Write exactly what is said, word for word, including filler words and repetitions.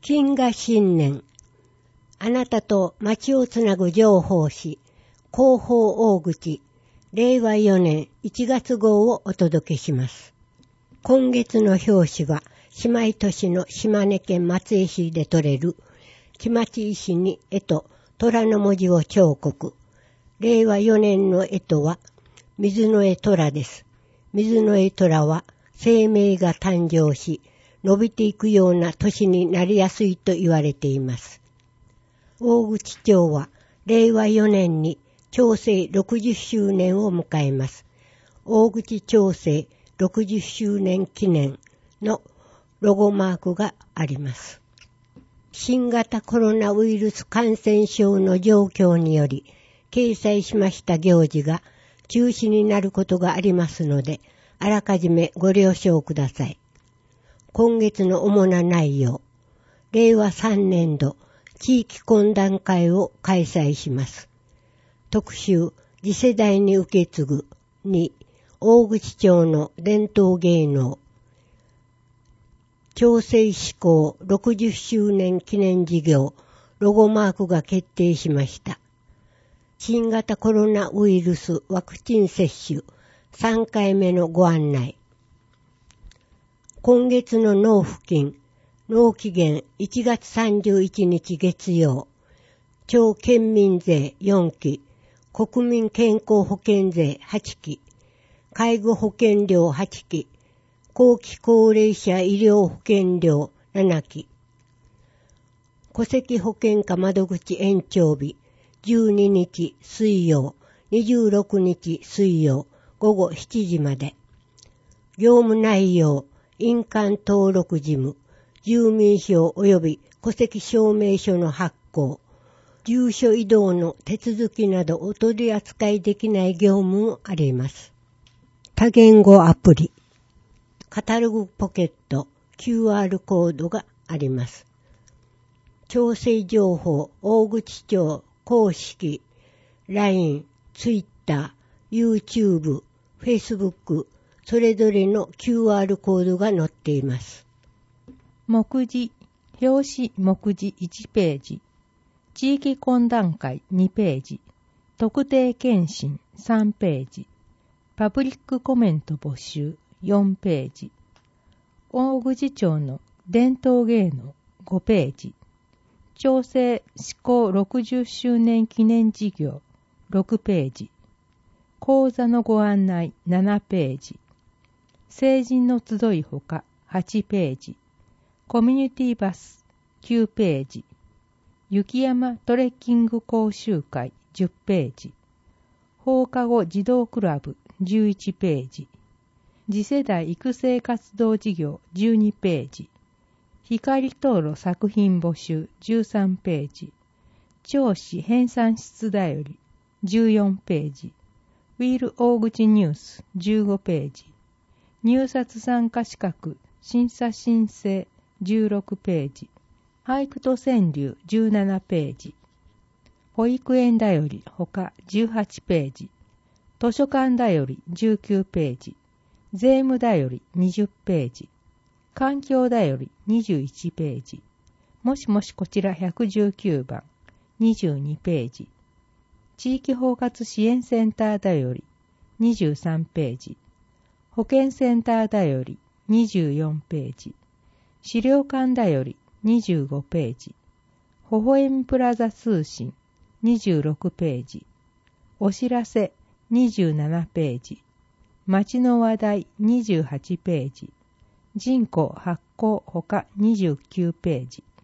金河新年、あなたと町をつなぐ情報誌、広報大口、れいわよねんいちがつ号をお届けします。今月の表紙は、姉妹都市の島根県松江市で採れる、木町石に絵と虎の文字を彫刻。れいわよねんの絵とは、水の絵虎です。水の絵虎は、生命が誕生し、伸びていくような年になりやすいと言われています。大口町は、れいわよねんに町政ろくじゅっしゅうねんを迎えます。大口町政ろくじゅっしゅうねん記念のロゴマークがあります。新型コロナウイルス感染症の状況により、掲載しました行事が中止になることがありますので、あらかじめご了承ください。今月の主な内容、れいわさんねんど地域懇談会を開催します。特集、次世代に受け継ぐに、大口町の伝統芸能、町政施行ろくじゅっしゅうねん記念事業、ロゴマークが決定しました。新型コロナウイルスワクチン接種さんかいめのご案内。今月の納付金、納期限いちがつさんじゅういちにち月曜、町県民税よんき、国民健康保険税はちき、介護保険料はちき、後期高齢者医療保険料ななき、戸籍保険課窓口延長日じゅうににち水曜、にじゅうろくにち水曜ごごしちじまで。業務内容、印鑑登録事務、住民票及び戸籍証明書の発行、住所移動の手続きなどお取り扱いできない業務もあります。多言語アプリ、カタログポケット、キューアール コードがあります。町政情報、大口町公式、ライン、ツイッター、YouTube、Facebook、それぞれの キューアール コードが載っています。 目次、表紙目次いちページ、地域懇談会にページ、特定検診さんページ、パブリックコメント募集よんページ、大口町の伝統芸能ごページ、町政施行ろくじゅっしゅうねん記念事業ろくページ、講座のご案内ななページ、成人の集いほかはちページ、コミュニティバスきゅうページ、雪山トレッキング講習会じゅっページ、放課後児童クラブじゅういちページ、次世代育成活動事業じゅうにページ、光灯籠作品募集じゅうさんページ、町市編纂室だよりじゅうよんページ、ウィール大口ニュースじゅうごページ、入札参加資格審査申請じゅうろくページ、俳句と川柳じゅうななページ、保育園だよりほかじゅうはちページ、図書館だよりじゅうきゅうページ、税務だよりにじゅっページ、環境だよりにじゅういちページ、もしもしこちらひゃくじゅうきゅうばんにじゅうにページ、地域包括支援センターだよりにじゅうさんページ、保健センターだよりにじゅうよんページ、資料館だよりにじゅうごページ、微笑みプラザ通信にじゅうろくページ、お知らせにじゅうななページ、町の話題にじゅうはちページ、人口発行ほかにじゅうきゅうページ、